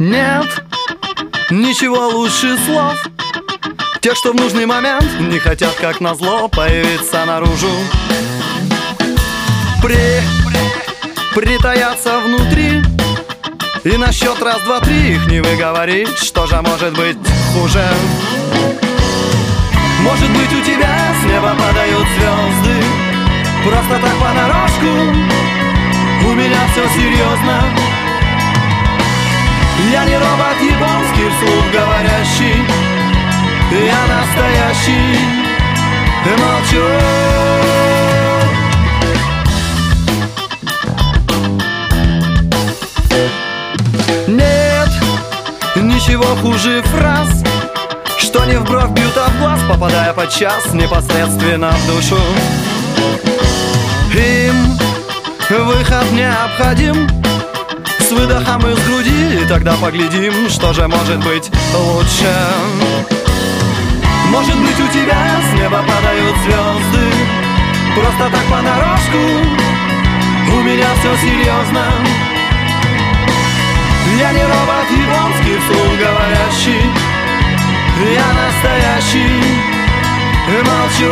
Нет ничего лучше слов, тех, что в нужный момент не хотят, как назло, появиться наружу. Притаятся внутри, и на счет раз, два, три их не выговорить. Что же может быть хуже? Может быть, у тебя с неба падают звезды просто так понарошку. У меня все серьезно. Я не робот японский, вслух говорящий, я настоящий, молчу. Нет ничего хуже фраз, что не в бровь бьют, а в глаз, попадая подчас непосредственно в душу. Им выход необходим, с выдохом из груди, и тогда поглядим, что же может быть лучше. Может быть, у тебя с неба падают звезды просто так понарошку. У меня все серьезно. Я не робот японский, вслух говорящий, я настоящий, молчу.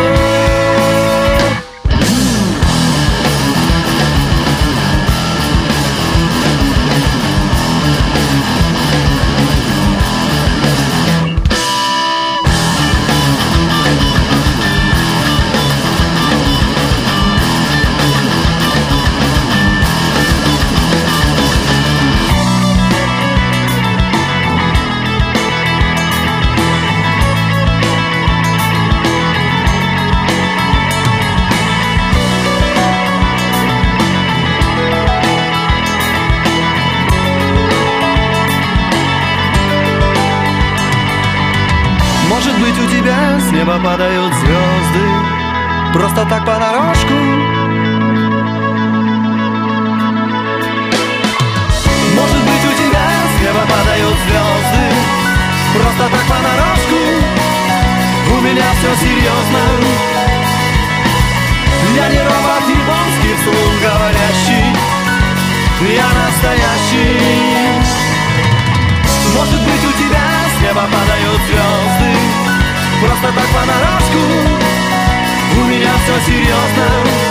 Может быть, у тебя с неба падают звезды просто так понарошку. Может быть, у тебя с неба падают звезды просто так понарошку. У меня все серьезно. Я не робот японский, вслух говорящий, я настоящий. Может быть, у тебя с неба падают звезды просто так понарошку. У меня все серьезно.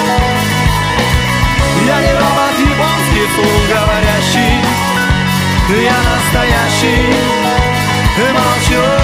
Я не робот японский, вслух говорящий, я настоящий, молчу.